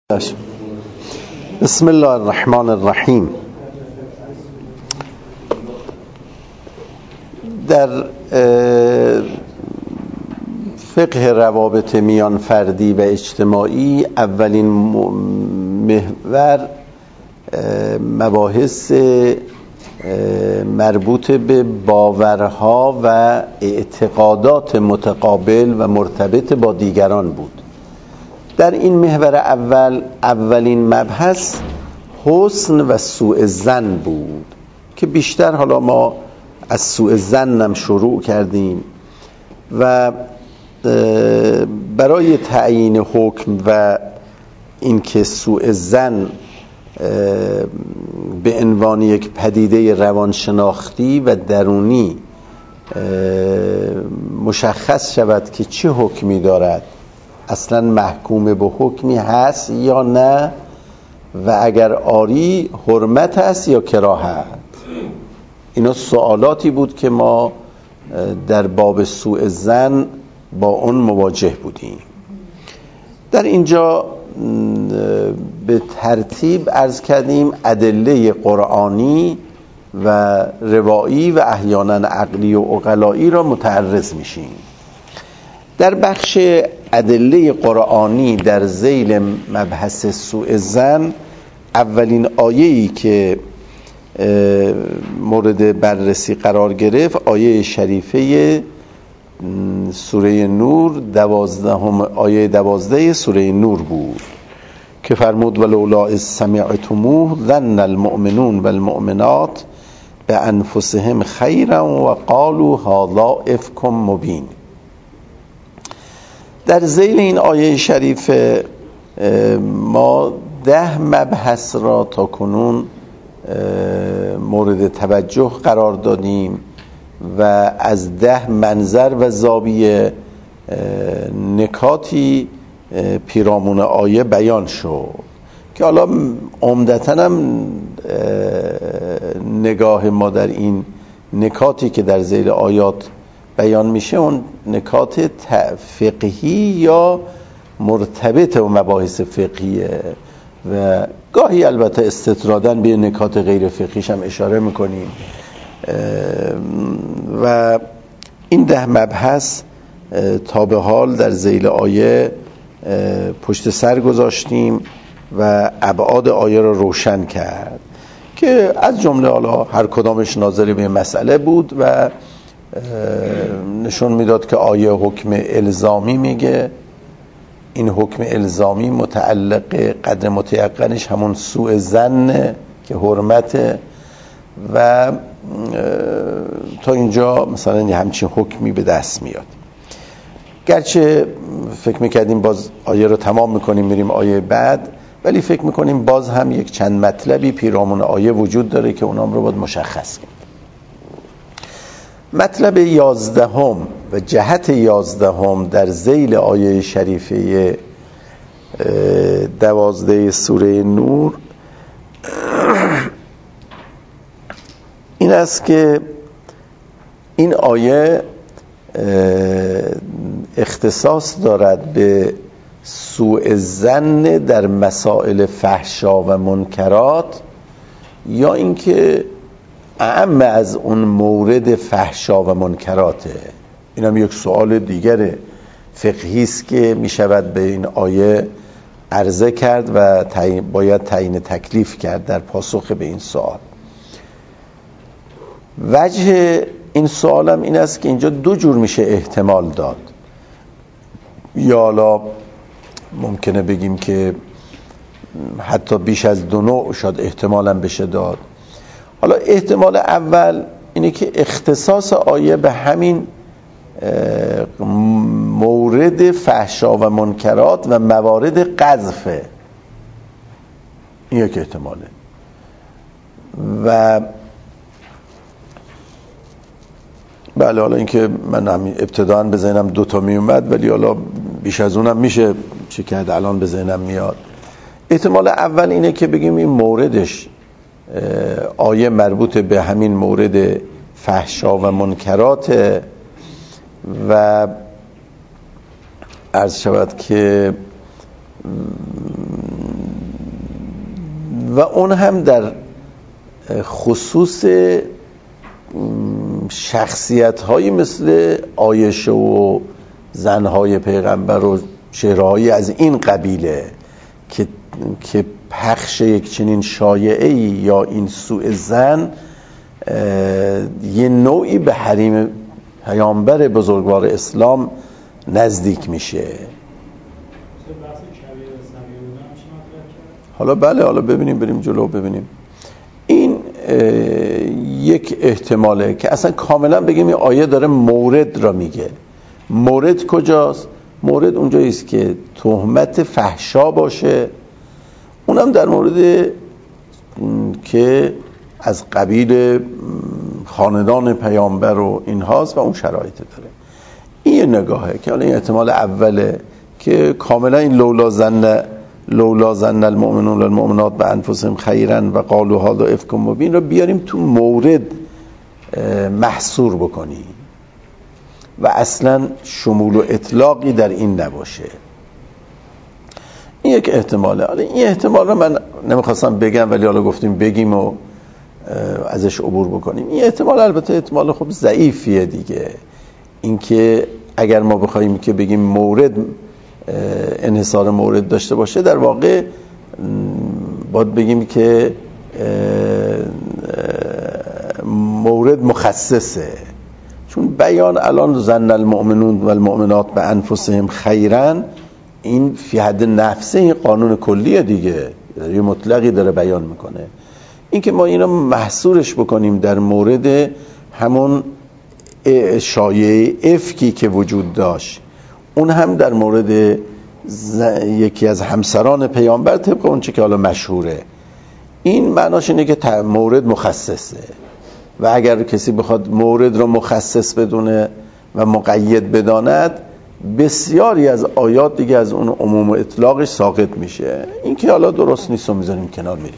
بسم الله الرحمن الرحیم. در فقه روابط میان فردی و اجتماعی اولین محور مباحث مربوط به باورها و اعتقادات متقابل و مرتبط با دیگران بود. در این محور اولین مبحث حسن و سوء ظن بود که بیشتر حالا ما از سوء ظن هم شروع کردیم و برای تعیین حکم و اینکه سوء ظن به عنوان یک پدیده روانشناختی و درونی مشخص شود که چه حکمی دارد، اصلا محکوم به حکمی هست یا نه و اگر آری حرمت است یا کراهت. اینا سوالاتی بود که ما در باب سوء ظن با اون مواجه بودیم. در اینجا به ترتیب عرض کردیم ادله قرآنی و روایی و احیانا عقلی و عقلایی را متعرض میشیم. در بخش ادله قرآنی در ذیل مبحث سوء ظن اولین آیه‌ای که مورد بررسی قرار گرفت آیه شریفه سوره نور 12 سوره نور بود که فرمود ولولا اذ سمعتموه ظن المؤمنون والمؤمنات بانفسهم خیرا و قالوا هذا افک مبین. در ذیل این آیه شریف ما 10 مبحث را تا کنون مورد توجه قرار دادیم و از 10 منظر و زاویه نکاتی پیرامون آیه بیان شد که حالا عمدتاً هم نگاه ما در این نکاتی که در ذیل آیات بیان میشه اون نکات فقهی یا مرتبط با مباحث فقهیه و گاهی البته استطراداً به نکات غیر فقهیش هم اشاره میکنیم و این 10 مبحث تا به حال در ذیل آیه پشت سر گذاشتیم و ابعاد آیه را روشن کرد که از جمله حالا هر کدامش ناظر به مسئله بود و نشون میداد که آیه حکم الزامی میگه. این حکم الزامی متعلق قدر متیقنش همون سوء ظن که حرمته و تا اینجا مثلا همچین حکمی به دست میاد. گرچه فکر میکردیم باز آیه رو تمام میکنیم میریم آیه بعد، ولی فکر میکنیم باز هم یک چند مطلبی پیرامون آیه وجود داره که اونام رو باید مشخص کنیم. مطلب 11 و جهت 11 در ذیل آیه شریفه 12 سوره نور این است که این آیه اختصاص دارد به سوء ظن در مسائل فحشا و منکرات یا اینکه اعم از اون مورد فحشا و منکراته. این هم یک سوال دیگر فقهی است که می شود به این آیه عرضه کرد و باید تعیین تکلیف کرد در پاسخ به این سوال. وجه این سوالم این است که اینجا 2 جور میشه احتمال داد، یا حالا ممکنه بگیم که حتی بیش از 2 نوع شاید احتمالاً بشه داد. حالا احتمال اول اینه که اختصاص آیه به همین مورد فحشا و منکرات و موارد قذفه. این یک احتماله و بله حالا اینکه من همین ابتداً به ذهنم 2 تا می اومد ولی حالا بیش از اونم میشه چه کرد الان به ذهنم میاد. احتمال اول اینه که بگیم این موردش آیه مربوط به همین مورد فحشا و منکرات و عرض شود که و اون هم در خصوص شخصیت‌هایی مثل عایشه و زنهای پیغمبر و چهره‌هایی از این قبیله که پخش یک چنین شایعه‌ای یا این سوء ظن یه نوعی به حریم پیامبر بزرگوار اسلام نزدیک میشه. حالا بله، حالا ببینیم، بریم جلو ببینیم. این یک احتماله که اصلا کاملا بگیم این آیه داره مورد را میگه. مورد کجاست؟ مورد اونجایی است که تهمت فحشا باشه، اونم در مورد که از قبیل خاندان پیامبر و این هاست و اون شرایط داره. این یه نگاهه که حالا این احتمال اوله که کاملا این لولا ظن المؤمنون والمؤمنات بانفسهم خیرا و قالوا هذا افک مبین رو بیاریم تو مورد محصور بکنیم و اصلا شمول و اطلاقی در این نباشه. این یک احتماله. حالا این احتمال رو من نمیخواستم بگم ولی حالا گفتیم بگیم و ازش عبور بکنیم. این احتمال البته احتمال خب ضعیفیه دیگه. اینکه اگر ما بخوایم که بگیم مورد انحصار مورد داشته باشه، در واقع باید بگیم که مورد مخصصه، چون بیان الان ظن المؤمنون والمؤمنات بانفسهم خیرا این فی حد نفسه، این قانون کلیه دیگه، یه مطلقی داره بیان میکنه. این که ما اینو محصورش بکنیم در مورد همون شایعه افکی که وجود داشت، اون هم در مورد یکی از همسران پیامبر طبق اون چه که حالا مشهوره، این معناش اینه که مورد مخصصه و اگر کسی بخواد مورد رو مخصص بدونه و مقید بداند، بسیاری از آیات دیگه از اون عموم و اطلاقش ساقط میشه. این که حالا درست نیست و میذاریم کنار میریم.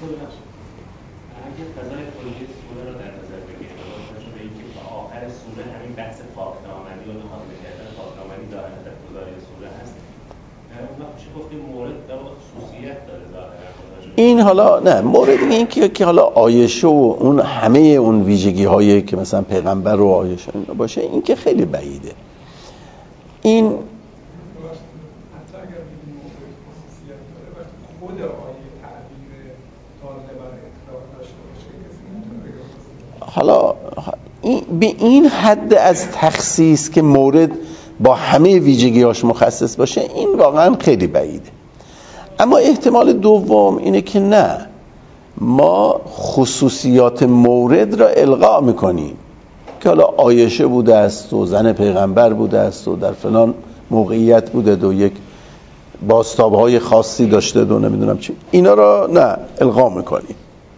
این حالا نه مورد این که حالا عایشه و اون همه اون ویژگی هایی که مثلا پیغمبر و عایشه باشه، این که خیلی بعیده. این حالا به این حد از تخصیص که مورد با همه ویژگی‌هاش مخصص باشه، این واقعا خیلی بعیده. اما احتمال دوم اینه که نه، ما خصوصیات مورد را الغا میکنیم که حالا عایشه بوده است و زن پیغمبر بوده است و در فلان موقعیت بوده و یک بازتاب‌های خاصی داشته و نمیدونم چی، اینا را نه الغا میکنیم.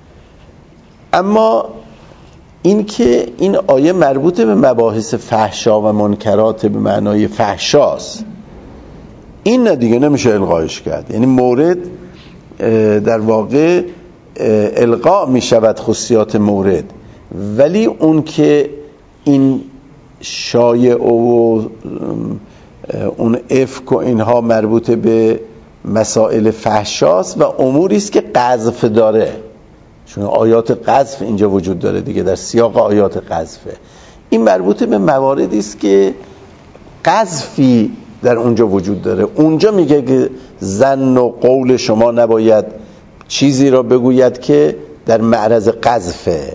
اما این که این آیه مربوط به مباحث فحشا و منکرات به معنای فحشاست، این نه دیگه نمیشه الغاش کرد. یعنی مورد در واقع الغا میشود خصوصیات مورد، ولی اون که این شایع و اون افک و اینها مربوط به مسائل فحشاست و اموری است که قذف داره، چون آیات قذف اینجا وجود داره دیگه، در سیاق آیات قذفه. این مربوط به مواردی است که قذفی در اونجا وجود داره. اونجا میگه که ظن و قول شما نباید چیزی را بگوید که در معرض قذفه.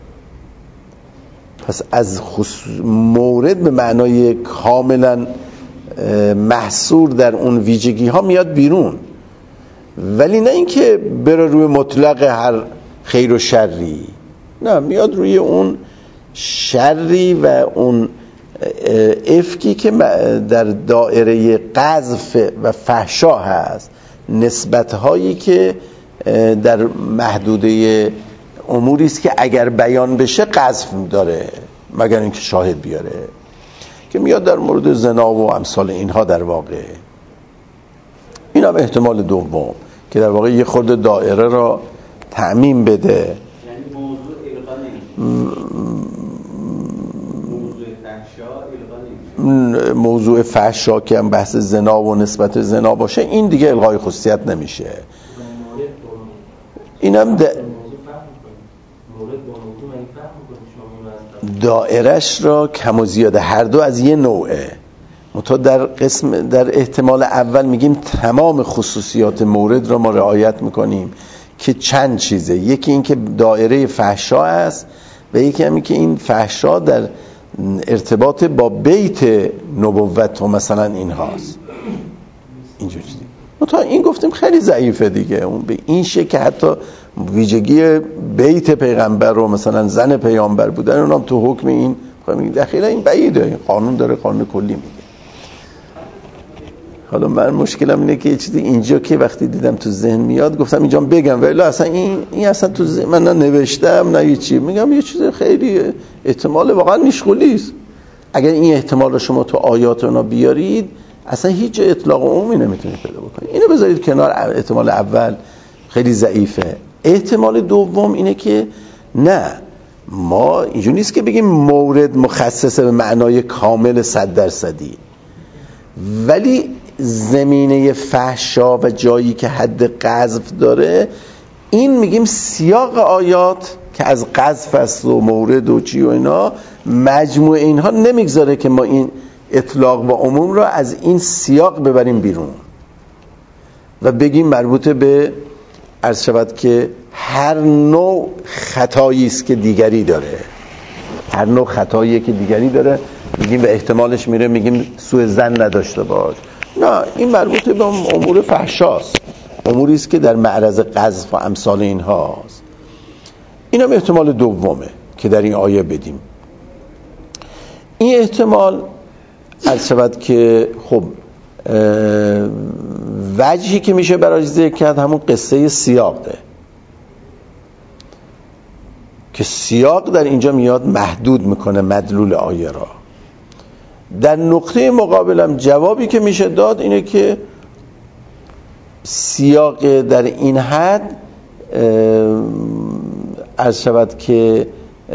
پس از مورد به معنای کاملا محصور در اون ویژگی ها میاد بیرون، ولی نه اینکه بره روی مطلق هر خیر و شری، نه، میاد روی اون شری و اون افکی که در دائره قذف و فحشا هست، نسبت‌هایی که در محدوده اموری است که اگر بیان بشه قذف داره مگر اینکه شاهد بیاره، که میاد در مورد زنا و امثال اینها. در واقع این هم احتمال دوم که در واقع یه خورده دائره را تعمیم بده. یعنی موضوع موضوع فحشا که هم بحث زنا و نسبت زنا باشه، این دیگه الغای خصوصیت نمیشه. اینم دائرش را کم و زیاده هر دو از یه نوعه. متا در احتمال اول میگیم تمام خصوصیات مورد را ما رعایت میکنیم که چند چیزه. یکی این که دایره فحشا است و یکی همین که این فحشا در ارتباط با بیت نبوت و مثلا این هاست اینجور چیزی. متا این گفتیم خیلی ضعیفه دیگه، اون به این شکل حتی ویژگی بیت پیغمبر و مثلا زن پیامبر بودن اونام تو حکم این دخیله این بعیده. این قانون داره، قانون کلی میگه. حالا من مشکلم اینه که یه چیزی اینجا که وقتی دیدم تو ذهن میاد گفتم اینجا بگم، ولی اصلا این اصلا تو ذهن من نه نوشتم نه چی، میگم یه چیز خیلی احتمال واقعا میشغولی است. اگر این احتمال رو شما تو آیات اونا بیارید اصلا هیچ اطلاق عمومی نمیتونید پیدا بکنید. اینو بذارید کنار، احتمال اول خیلی ضعیفه. احتمال دوم اینه که نه، ما اینجوری نیست که بگیم مورد مخصصه به معنای کامل 100%، ولی زمینه فحشا و جایی که حد قذف داره این میگیم سیاق آیات که از قذف است و مورد و چی و اینا، مجموع اینها نمیگذاره که ما این اطلاق و عموم را از این سیاق ببریم بیرون و بگیم مربوط به عرض شود که هر نوع خطایی است که دیگری داره، هر نوع خطایی که دیگری داره میگیم و احتمالش میره میگیم سوء ظن نداشته باش. نه، این مربوط به امور فحشاست، اموری است که در معرض قذف و امثال اینهاست. اینم احتمال دومه که در این آیه بدیم. این احتمال عرض شود که خب وجهی که میشه برای ذکر کرد همون قصه سیاقه که سیاق در اینجا میاد محدود میکنه مدلول آیه را. در نقطه مقابلم جوابی که میشه داد اینه که سیاق در این حد عرض شود که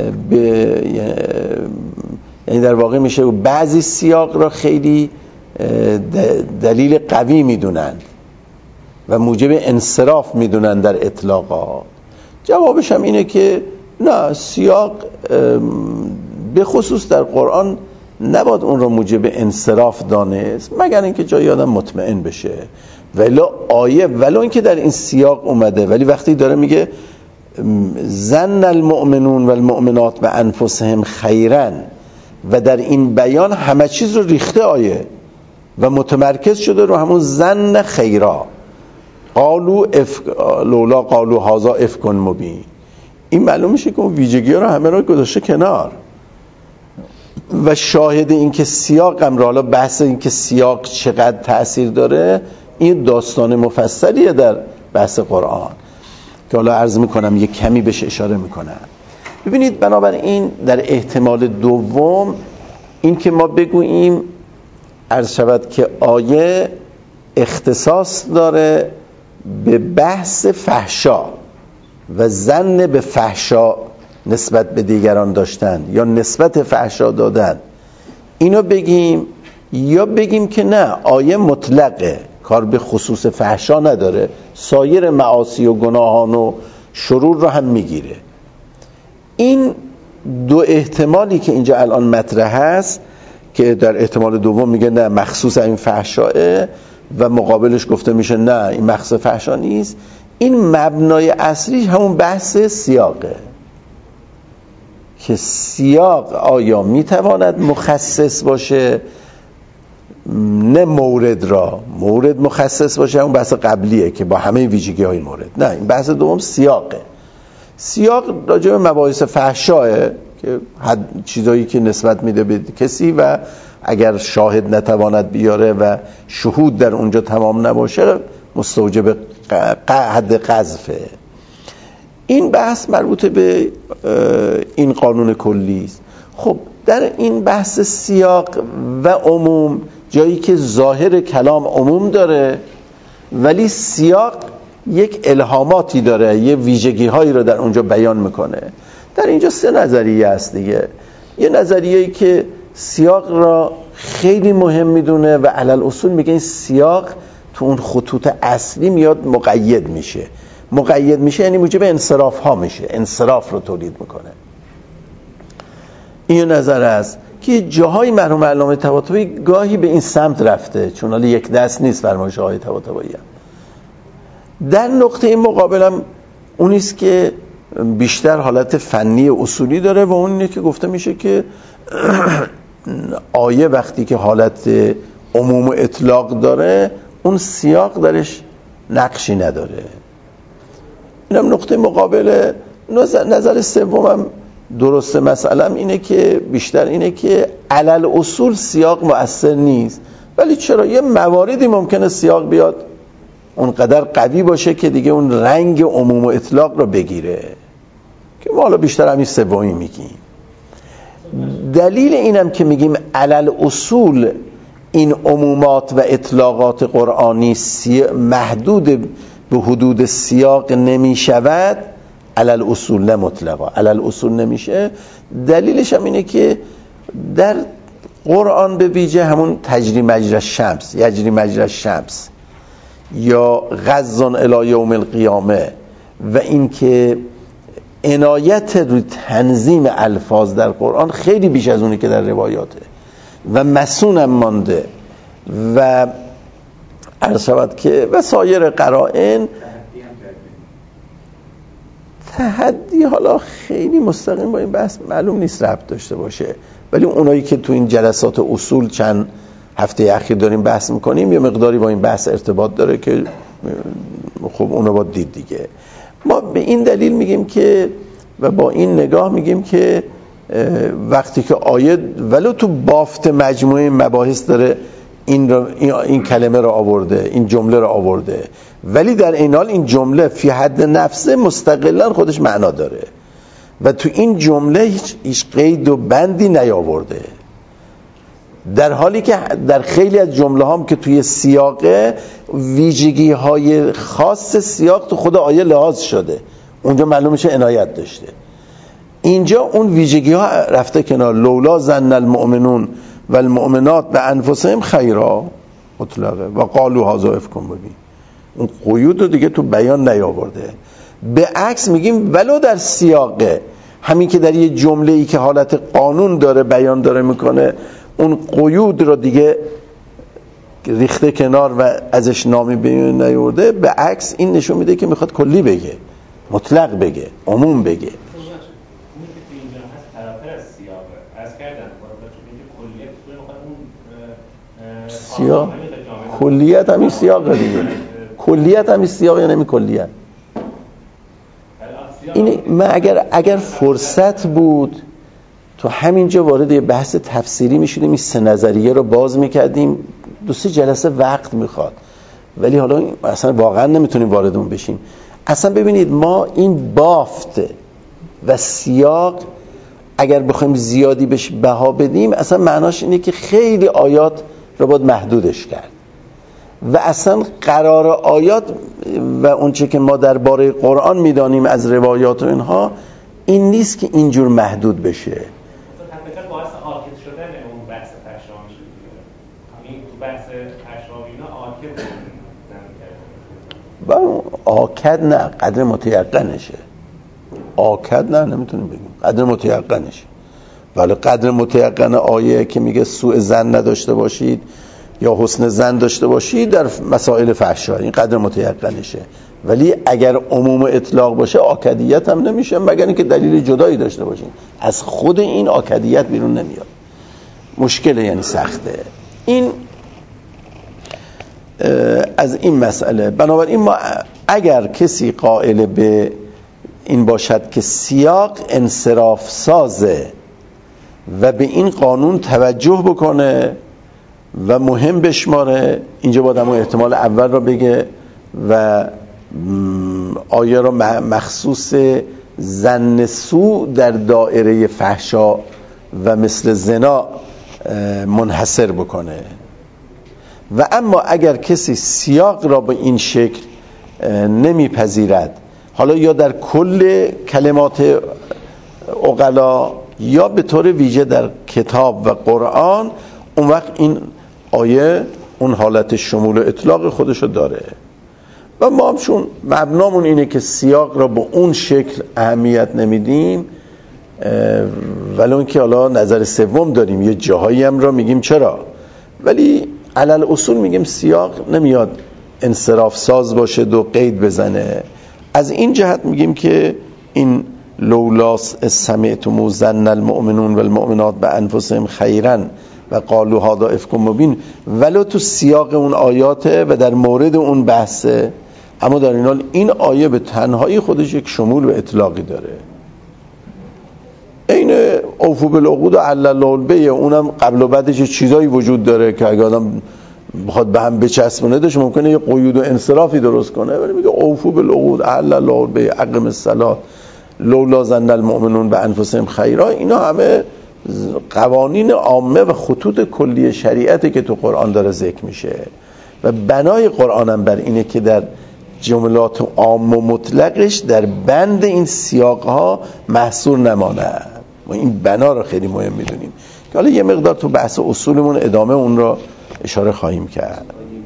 یعنی در واقع میشه بعضی سیاق را خیلی دلیل قوی میدونند و موجب انصراف میدونند در اطلاقات. جوابش هم اینه که نه، سیاق به خصوص در قرآن نباید اون را موجب انصراف دانست مگر اینکه جایی آدم مطمئن بشه. ولو آیه ولو اینکه در این سیاق اومده، ولی وقتی داره میگه ظن المؤمنون والمؤمنات بانفسهم خیرا و در این بیان همه چیز رو ریخته آیه و متمرکز شده رو همون ظن خیرا، قالو لولا قالو هذا افک مبین. این معلوم میشه که اون ویژگی ها رو همه رو گذاشته کنار و شاهد این که سیاق هم را، حالا بحث این که سیاق چقدر تأثیر داره این داستان مفصلیه در بحث قرآن که حالا عرض میکنم یک کمی بهش اشاره میکنم. ببینید، بنابراین در احتمال دوم این که ما بگوییم عرض شود که آیه اختصاص داره به بحث فحشا و ظن به فحشا نسبت به دیگران داشتن یا نسبت فحشا دادن، اینو بگیم، یا بگیم که نه، آیه مطلقه، کار به خصوص فحشا نداره، سایر معاصی و گناهان و شرور رو هم میگیره. این دو احتمالی که اینجا الان مطرح هست که در احتمال دوم میگه نه مخصوص این فحشاه و مقابلش گفته میشه نه این مخصوص فحشا نیست، این مبنای اصلی همون بحث سیاقه که سیاق آیا میتواند مخصص باشه، نه مورد را مورد مخصص باشه، اون بحث قبلیه که با همه ویژگی های مورد. نه، این بحث دوم سیاقه. سیاق راجع به مباحث فحشاه که چیزایی که نسبت میده به کسی و اگر شاهد نتواند بیاره و شهود در اونجا تمام نباشه مستوجب حد قذفه. این بحث مربوط به این قانون کلی است. خب در این بحث سیاق و عموم، جایی که ظاهر کلام عموم داره ولی سیاق یک الهاماتی داره، یه ویژگی هایی رو در اونجا بیان میکنه. در اینجا سه نظریه است دیگه. یه نظریه‌ای که سیاق را خیلی مهم میدونه و علل اصول میگه این سیاق تو اون خطوط اصلی میاد مقید میشه مقید میشه یعنی موجب انصراف ها میشه، انصراف رو تولید میکنه. این نظر است که جاهای مرحوم علامه طباطبایی گاهی به این سمت رفته، چون حالا یک دست نیست فرمایش آقای طباطبایی هم. در نقطه این مقابلم اونیست که بیشتر حالت فنی اصولی داره و اون اینه که گفته میشه که آیه وقتی که حالت عموم و اطلاق داره اون سیاق درش نقشی نداره. اینم نقطه مقابل. نظر سومم درسته مسئلم اینه که بیشتر اینه که علل اصول سیاق مؤثر نیست، ولی چرا یه مواردی ممکنه سیاق بیاد اونقدر قوی باشه که دیگه اون رنگ عموم و اطلاق رو بگیره که ما حالا بیشتر همین سومی میگیم. دلیل اینم که میگیم علل اصول این عمومات و اطلاقات قرآنی محدود به حدود سیاق نمیشود، علل اصول نه مطلقا علل اصول نمیشه. دلیلش هم اینه که در قرآن به ویژه همون تجری مجری الشمس، یجری مجری الشمس یا غض الی یوم القیامه و این که عنایت روی تنظیم الفاظ در قرآن خیلی بیش از اونی که در روایاته و مسونم مانده و عرض شود که و سایر قرائن. تحدی حالا خیلی مستقیم با این بحث معلوم نیست ربط داشته باشه، ولی اونایی که تو این جلسات اصول چند هفته اخیر داریم بحث میکنیم یه مقداری با این بحث ارتباط داره که خب اونو با دید دیگه. ما به این دلیل میگیم که و با این نگاه میگیم که وقتی که آیه ولو تو بافت مجموعه مباحث داره این کلمه رو آورده، این جمله رو آورده، ولی در این حال این جمله فی حد نفسه مستقلا خودش معنا داره و تو این جمله هیچ قید و بندی نیاورده، در حالی که در خیلی از جمله هم که توی سیاقه ویژگی های خاص سیاق تو خود آیه لحاظ شده، اونجا معلوم میشه عنایت داشته. اینجا اون ویژگی ها رفته کنار. لولا ظن المؤمنون و المؤمنات به انفسهم خیرا مطلقه و قالوا هذا افک مبین، اون قیود رو دیگه تو بیان نیاورده. به عکس میگیم ولو در سیاقه همین که در یه جمله ای که حالت قانون داره بیان داره میکنه اون قیود رو دیگه ریخته کنار و ازش نامی بیان نیاورده، به عکس این نشون میده که میخواد کلی بگه، مطلق بگه، عموم بگه. سیاق کلیت همین سیاق دیگه، کلیت همین سیاق یا نمی کلیت. این من اگر فرصت بود تو همینجا وارد یه بحث تفسیری میشدیم، این سه نظریه رو باز میکردیم، 2-3 جلسه وقت میخواد، ولی حالا اصلا واقعا نمیتونیم وارد اون بشیم. اصلا ببینید ما این بافت و سیاق اگر بخوایم زیادی بهش بها بدیم اصلا معناش اینه که خیلی آیات رو باید محدودش کرد و اصلا قرار آیات و اونچه که ما درباره قرآن میدانیم از روایات و اینها این نیست که اینجور محدود بشه. حتی باعث آکد شدن اون بحث تشابه میشه. این تو بحث تشابه اینا آکد نه، قدر متیقنشه. آکد نه نمیتونیم بگیم، قدر متیقنشه. ولی قدر متیقن آیه که میگه سوء ظن نداشته باشید یا حسن ظن داشته باشید در مسائل فحشا، این قدر متیقنشه. ولی اگر عموم اطلاق باشه آکدیت هم نمیشه مگر اینکه دلیل جدایی داشته باشین. از خود این آکدیت بیرون نمیاد، مشکله، یعنی سخته. این از این مسئله. بنابراین ما اگر کسی قائل به این باشد که سیاق انصراف سازه و به این قانون توجه بکنه و مهم بشماره، اینجا باید همون احتمال اول رو بگه و آیه رو مخصوص ظن سوء در دایره فحشا و مثل زنا منحصر بکنه. و اما اگر کسی سیاق را به این شکل نمیپذیرد، حالا یا در کل کلمات عقلا یا به طور ویژه در کتاب و قرآن، اون وقت این آیه اون حالت شمول و اطلاق خودشو داره. و ما هم چون مبنامون اینه که سیاق را به اون شکل اهمیت نمیدیم، ولون که حالا نظر سوم داریم یه جاهایی هم را میگیم چرا، ولی علل اصول میگیم سیاق نمیاد انصراف ساز باشه و قید بزنه. از این جهت میگیم که این لولاس سمعتم ظن المؤمنون والمؤمنات بانفسهم خیرا و قالوا هذا افک مبین، ولو تو سیاق اون آیاته و در مورد اون بحثه، اما در این حال این آیه به تنهایی خودش یک شمول و اطلاقی داره. این اوفوا بالعقود و علی الله البیع، اونم قبل و بعدش چیزایی وجود داره که اگه آدم بخواد به هم بچسبونه داشت ممکنه یه قیود و انصرافی درست کنه، ولی میگه اوفوا بالعقود علی الله البیع اقم الصلاة لولا ظن المؤمنون بانفسهم خیرا. اینا همه قوانین عامه و خطوط کلی شریعته که تو قرآن داره ذکر میشه و بنای قرآن هم بر اینه که در جملات عام و مطلقش در بند این سیاقها محصور نماند. ما این بنا رو خیلی مهم میدونیم که حالا یه مقدار تو بحث اصولمون ادامه اون رو اشاره خواهیم کرد.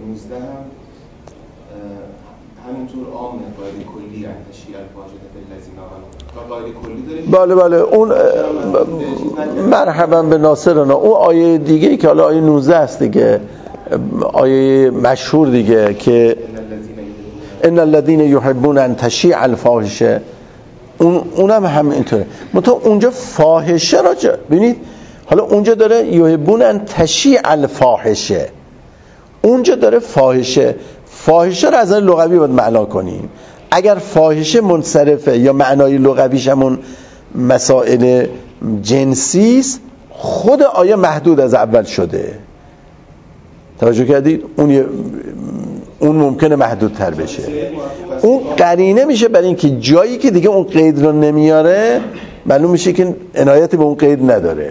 همینطور عامه قاعده کلی تشریع الواجد بالذین آمنوا. بله اون مرحبا به ناصرنا. اون آیه دیگه که حالا آیه 19 است دیگه، آیه مشهور دیگه که ان الذين يحبون ان تشيع الفاحشه، اونم همینطوره. مثلا اونجا فاحشه راجع ببینید، حالا اونجا داره یحبون ان تشیع الفاحشه، اونجا داره فاحشه رو از نظر لغوی باید معنا کنیم. اگر فاحشه منصرفه یا معنای لغویش همون مسائل جنسی است، خود آیه محدود از اول شده. توجه کردید؟ اون ممکنه محدودتر بشه. اون قرینه میشه برای اینکه جایی که دیگه اون قید رو نمیاره معلوم میشه که عنایتی به اون قید نداره.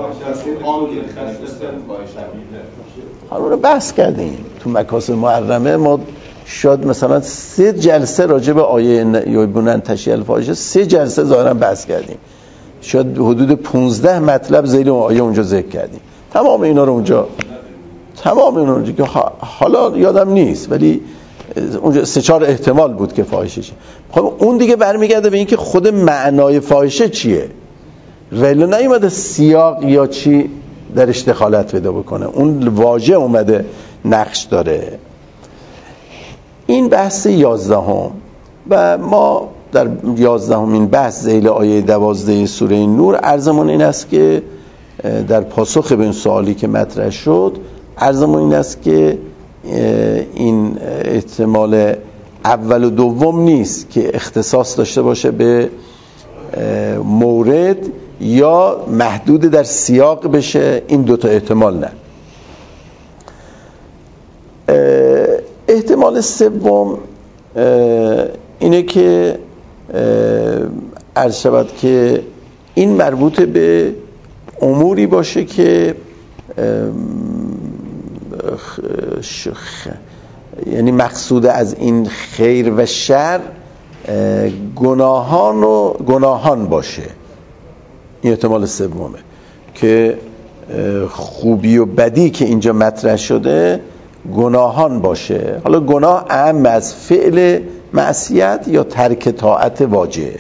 حالا رو بحث کردیم تو مکاسب محرمه، ما شاید مثلا 3 جلسه راجع به آیه یحبون ان تشیع الفاحشه 3 جلسه ظاهرا بحث کردیم، شاید حدود 15 مطلب زیر اون آیه اونجا ذکر کردیم. تمام اینا رو اونجا که حالا یادم نیست، ولی اونجا 3-4 احتمال بود که فاحشه شه. خب اون دیگه برمیگرده به اینکه خود معنای فاحشه چیه، ولی نیومده سیاق یا چی درش دخالت پیدا بکنه، اون واژه اومده نقش داره. این بحث 11 و ما در 11 بحث ذیل آیه 12 سوره نور عرضمون این است که در پاسخ به این سوالی که مطرح شد، عرضمون این است که این احتمال اول و دوم نیست که اختصاص داشته باشه به مورد یا محدود در سیاق بشه، این 2 احتمال نه. احتمال سوم اینه که عرض شود که این مربوط به اموری باشه که یعنی مقصود از این خیر و شر گناهان باشه. این احتمال سومه که خوبی و بدی که اینجا مطرح شده گناهان باشه. حالا گناه اعم از فعل معصیت یا ترک طاعت واجب،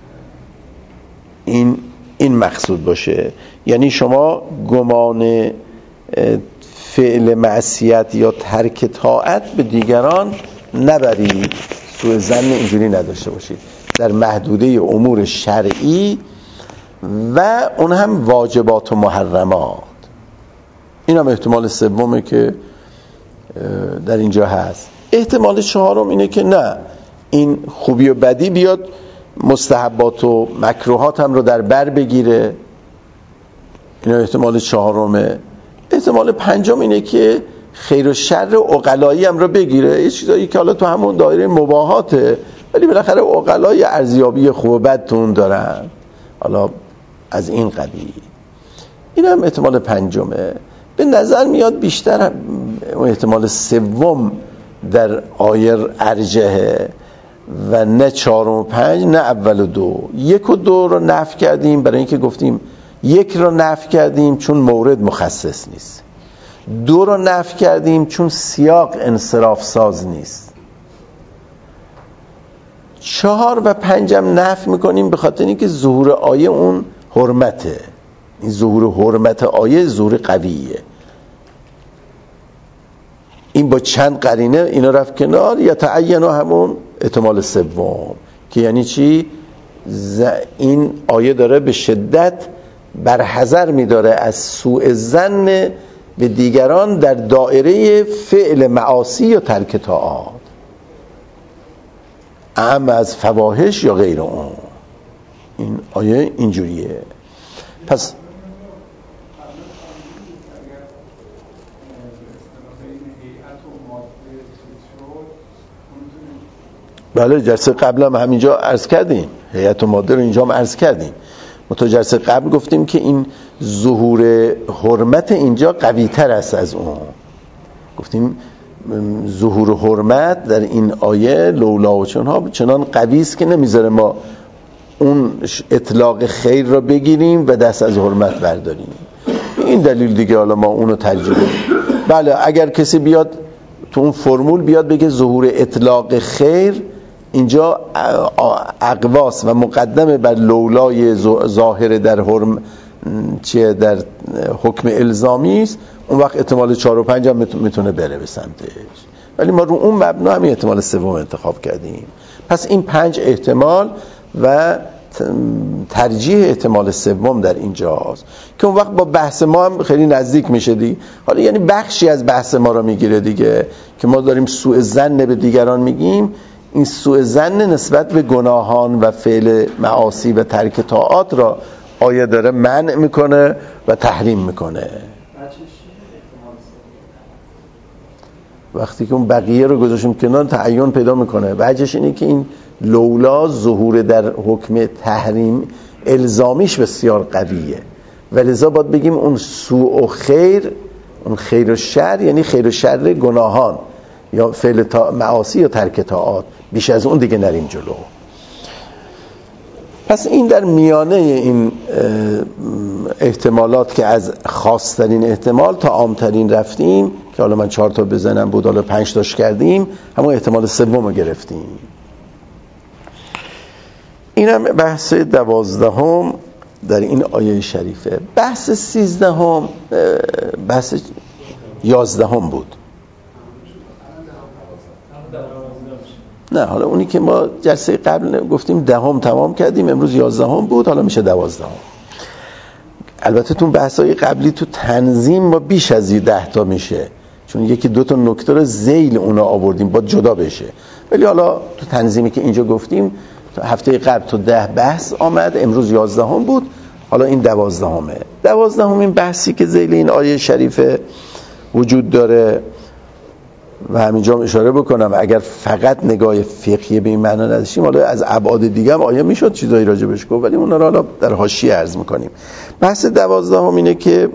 این مقصود باشه. یعنی شما گمان فعل معصیت یا ترک طاعت به دیگران نبرید، سوء ظن اینجوری نداشته باشید در محدوده امور شرعی و اون هم واجبات و محرمات. این هم احتمال سومه که در اینجا هست. احتمال 4 اینه که نه، این خوبی و بدی بیاد مستحبات و مکروهات هم رو در بر بگیره. این احتمال 4. احتمال 5 اینه که خیر و شر عقلایی هم رو بگیره، یه چیزایی که حالا تو همون دایره مباهاته ولی بالاخره عقلای ارزیابی خوب و بدتون دارن، حالا از این قبیل. این هم احتمال 5. به نظر میاد بیشتر احتمال 3 در آیه ارجحه و نه 4 و 5، نه اول و 2. 1 و 2 رو نفی کردیم برای اینکه گفتیم 1 رو نفی کردیم چون مورد مخصص نیست، 2 رو نفی کردیم چون سیاق انصراف ساز نیست. 4 و 5 هم نفی میکنیم به خاطر اینکه ظهور آیه اون حرمته. این ظهور حرمت آیه ظهور قویه. این با چند قرینه اینا رفت کنار. یا تعین همون احتمال سوم که یعنی چی؟ این آیه داره به شدت برحذر میداره از سوء ظن به دیگران در دایره فعل معاصی یا ترک طاعات، اعم از فواحش یا غیر اون. این آیه اینجوریه. پس بله جلسه قبل هم همینجا عرض کردیم، هیئت و ماده رو اینجا هم عرض کردیم. تو جلسه قبل گفتیم که این ظهور حرمت اینجا قوی تر است از اون. گفتیم ظهور حرمت در این آیه لولا و چونها چنان قوی است که نمیذاره ما اون اطلاق خیر را بگیریم و دست از حرمت برداریم. این دلیل دیگه حالا ما اونو ترجمه. بله اگر کسی بیاد تو اون فرمول بیاد بگه ظهور اطلاق خیر اینجا اقواس و مقدمه بر لولای ظاهر در در حکم الزامی است، اون وقت احتمال 4 و 5 هم میتونه بره به سمتش. ولی ما رو اون مبنا همین احتمال سوم انتخاب کردیم. پس این 5 احتمال و ترجیح احتمال سوم در اینجاست که اون وقت با بحث ما هم خیلی نزدیک میشه دیگه. حالا یعنی بخشی از بحث ما رو میگیره دیگه که ما داریم سوء ظن به دیگران میگیم. این سوء ظن نسبت به گناهان و فعل معاصی و ترک طاعات را آیه داره منع میکنه و تحریم میکنه. وقتی که اون بقیه رو گذاشتیم کنار تعین پیدا میکنه. وجهش اینه که این لولا ظهور در حکم تحریم الزامیش بسیار قویه و لذا باید بگیم اون سوء و خیر، اون خیر و شر یعنی خیر و شر گناهان یا فعل معاصی یا ترک طاعات، بیش از اون دیگه نریم جلو. پس این در میانه این احتمالات که از خاصترین احتمال تا عامترین رفتیم که حالا من 4 تا بزنم بود، حالا 5 تاش کردیم، همون احتمال سوم رو گرفتیم. اینم بحث 12 در این آیه شریفه. بحث 13 بحث 11 بود. نه حالا اونی که ما جلسه قبل گفتیم 10 تمام کردیم، امروز 11 بود، حالا میشه 12. البته تو بحث‌های قبلی تو تنظیم ما بیش از 10 تا میشه، چون یکی 2 تا نکته رو ذیل اونا آوردیم با جدا بشه. ولی حالا تو تنظیمی که اینجا گفتیم هفته قبل تو 10 بحث آمد، امروز 11 بود، حالا این 12. 12 این بحثی که ذیل این آیه شریفه وجود داره و همینجا اشاره بکنم اگر فقط نگاه فقهی به این معنا نداشتیم، حالا از ابعاد دیگه هم آیه میشد چیزایی راجع بهش گفت، ولی اونا رو حالا در حاشیه عرض میکنیم. بحث 12 اینه که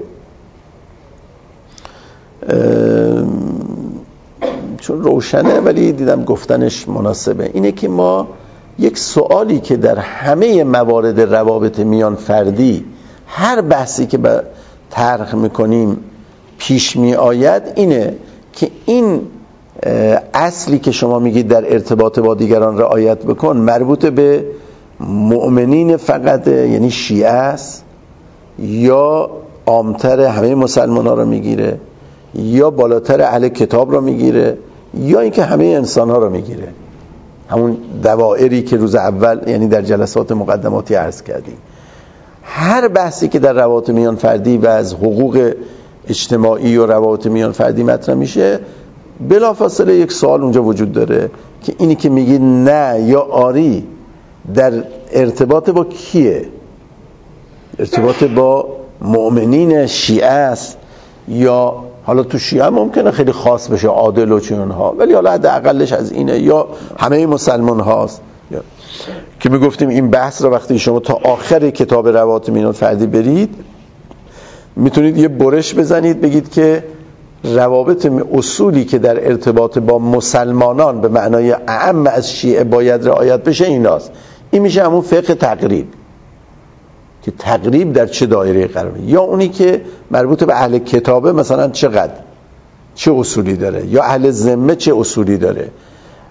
چون روشنه ولی دیدم گفتنش مناسبه، اینه که ما یک سوالی که در همه موارد روابط میان فردی هر بحثی که به طرح میکنیم پیش می آید اینه که این اصلی که شما میگید در ارتباط با دیگران رعایت بکن مربوط به مؤمنین فقط یعنی شیعه است یا عامتر همه مسلمان ها رو میگیره یا بالاتر اهل کتاب رو میگیره یا اینکه همه انسان ها رو میگیره؟ همون دوائری که روز اول یعنی در جلسات مقدماتی عرض کردیم. هر بحثی که در روابط میان فردی و از حقوق اجتماعی و روابط میان فردی مطرح میشه بلافاصله یک سوال اونجا وجود داره که اینی که میگی نه یا آری در ارتباط با کیه؟ ارتباط با مؤمنین شیعه است یا حالا تو شیعه ممکنه خیلی خاص بشه عادل و چونها، ولی حالا حداقلش از اینه یا همه مسلمان هاست که میگفتیم این بحث رو وقتی شما تا آخر کتاب روابط میان فردی برید میتونید یه برش بزنید بگید که روابط اصولی که در ارتباط با مسلمانان به معنای اعم از شیعه باید رعایت بشه ایناست. این میشه همون فقه تقریب که تقریب در چه دایره قراره، یا اونی که مربوط به اهل کتابه مثلا چقدر چه اصولی داره، یا اهل ذمه چه اصولی داره،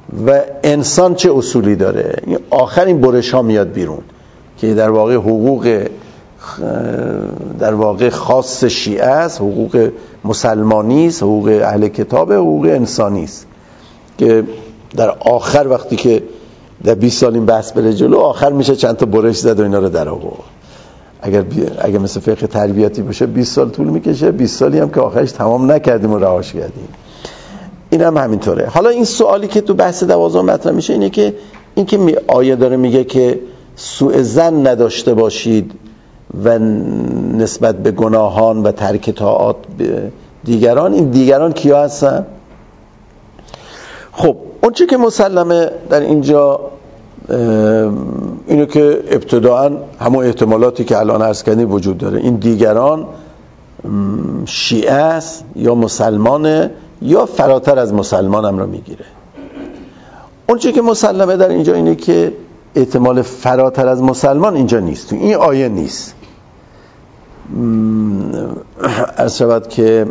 و انسان چه اصولی داره. آخر این برش ها میاد بیرون که در واقع حقوق در واقع خاص شیعه است، حقوق مسلمانی است، حقوق اهل کتاب، حقوق انسانی است که در آخر وقتی که در 20 سال این بحث بره جلو، آخر میشه چند تا برش زد و اینا رو در آورد. اگر مثل فقه تربیتی باشه 20 سال طول میکشه، 20 سالی هم که آخرش تمام نکردیم و رهاش کردیم. این هم همینطوره. حالا این سوالی که تو بحث 12 مطرح میشه اینه که این که آیه داره میگه که سوء ظن نداشته باشید و نسبت به گناهان و ترک طاعات دیگران، این دیگران کیا هستن؟ خب اون چی که مسلمه در اینجا اینو که ابتداعا همون احتمالاتی که الان عرض کردیم وجود داره. این دیگران شیعه است یا مسلمانه یا فراتر از مسلمان هم رو میگیره. اون چی که مسلمه در اینجا اینه که احتمال فراتر از مسلمان اینجا نیست، تو این آیه نیست. عرض شود که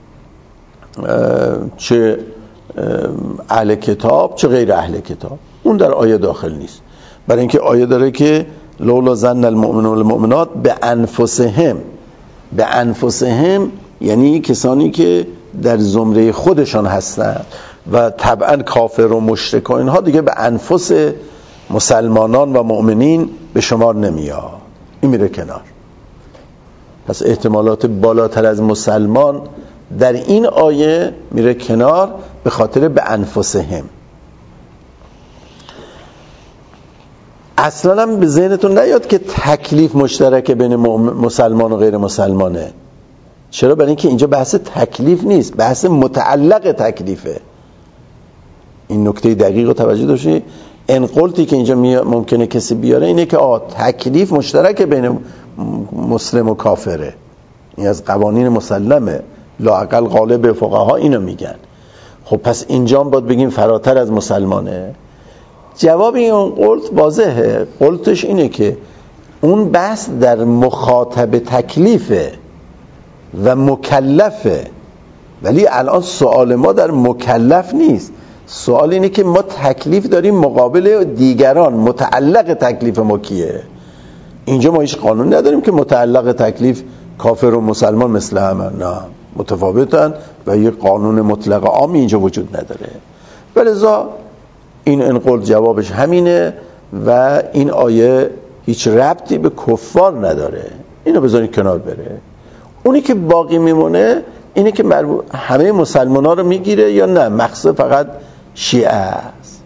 چه اهل کتاب چه غیر اهل کتاب، اون در آیه داخل نیست. برای اینکه آیه داره که لولا ظن المؤمنون والمؤمنات به انفسهم یعنی کسانی که در زمره خودشان هستند و طبعا کافر و مشرک و اینها دیگه به انفس مسلمانان و مؤمنین به شمار نمیاد، این میره کنار. پس احتمالات بالاتر از مسلمان در این آیه میره کنار به خاطر به انفسهم. اصلا هم به ذهنتون نیاد که تکلیف مشترک بین مسلمان و غیر مسلمانه. چرا؟ برای اینکه اینجا بحث تکلیف نیست، بحث متعلق تکلیفه. این نکته دقیق رو توجه داشتید. انقلتی که اینجا ممکنه کسی بیاره اینه که تکلیف مشترک بین مسلم و کافره، این از قوانین مسلمه، لااقل غالب فقها اینو میگن. خب پس اینجا هم باید بگیم فراتر از مسلمانه. جواب این قلت واضحه. قلتش اینه که اون بحث در مخاطب تکلیفه و مکلفه، ولی الان سوال ما در مکلف نیست. سوال اینه که ما تکلیف داریم مقابل دیگران، متعلق تکلیف ما کیه؟ اینجا ما هیچ قانون نداریم که متعلق تکلیف کافر و مسلمان مثل همه، نه، متفاوتن و یک قانون مطلق عامی اینجا وجود نداره. ولذا این انقل جوابش همینه و این آیه هیچ ربطی به کفار نداره، اینو بذارید کنار بره. اونی که باقی میمونه اینه که همه مسلمان ها رو میگیره یا نه مقصد فقط شیعه است.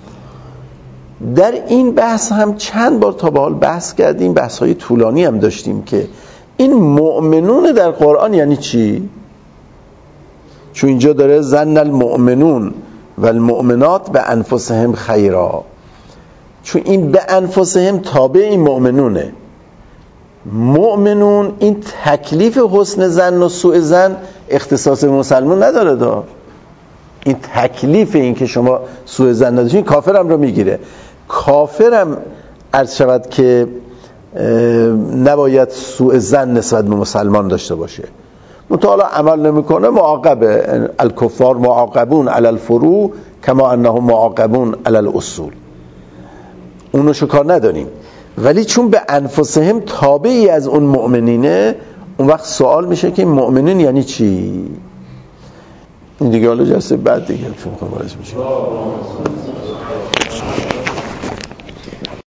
در این بحث هم چند بار تا به حال بحث کردیم، بحث های طولانی هم داشتیم که این مؤمنون در قرآن یعنی چی؟ چون اینجا داره ظن المؤمنون و المؤمنات به انفسهم خیرا، چون این به انفسهم تابع این مؤمنونه. مؤمنون این تکلیف حسن ظن و سوء ظن اختصاص مسلمان نداره دا. این تکلیف این که شما سوء ظن نداشتین کافرم رو میگیره. کافرم عرض شود که نباید سوء ظن نسبت به مسلمان داشته باشه، مطالعه عمل نمیکنه معاقبه. الکفار معاقبون علی الفروع کما انهم معاقبون علی الاصول، اونو شکار نداریم. ولی چون به انفسهم تابعی از اون مؤمنینه، اون وقت سوال میشه که مؤمنین یعنی چی؟ این دیگه حالا جلسه بعد دیگه چون خبرش میشه.